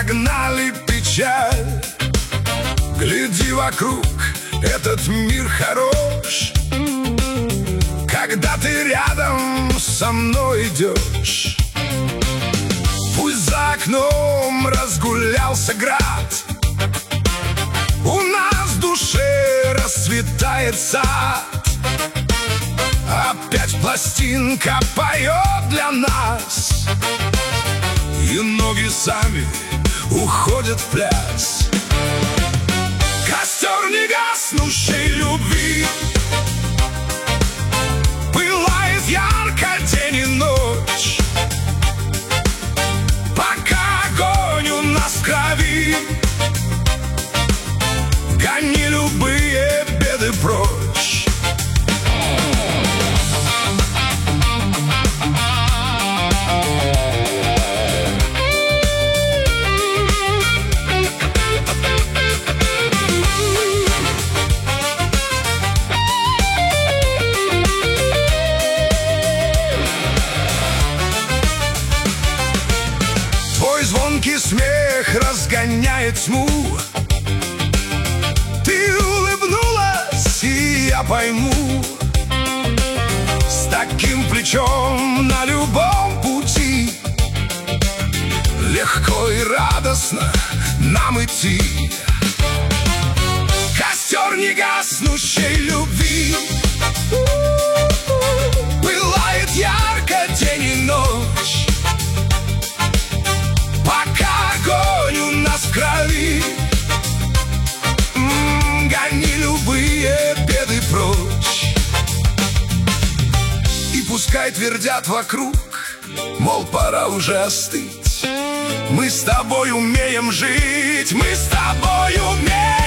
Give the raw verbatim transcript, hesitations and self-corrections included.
прогнали печаль. Гляди вокруг, этот мир хорош, когда ты рядом со мной идешь. Пусть за окном разгулялся град, у нас в душе расцветает сад. Опять пластинка поет для нас, и ноги сами уходят в пляс. Костер негаснущей любви пылает ярко день и ночь, пока огонь у нас в крови. Гони любые беды прочь. Твой звонкий смех разгоняет тьму. Ты улыбнулась, и я пойму, с таким плечом на любом пути легко и радостно нам идти. Костер негаснущей любви пылает ярко день и ночь, пока огонь у нас в крови. Гони любые беды прочь. И пускай твердят вокруг, мол, пора уже остыть. Мы с тобой умеем жить, мы с тобой умеем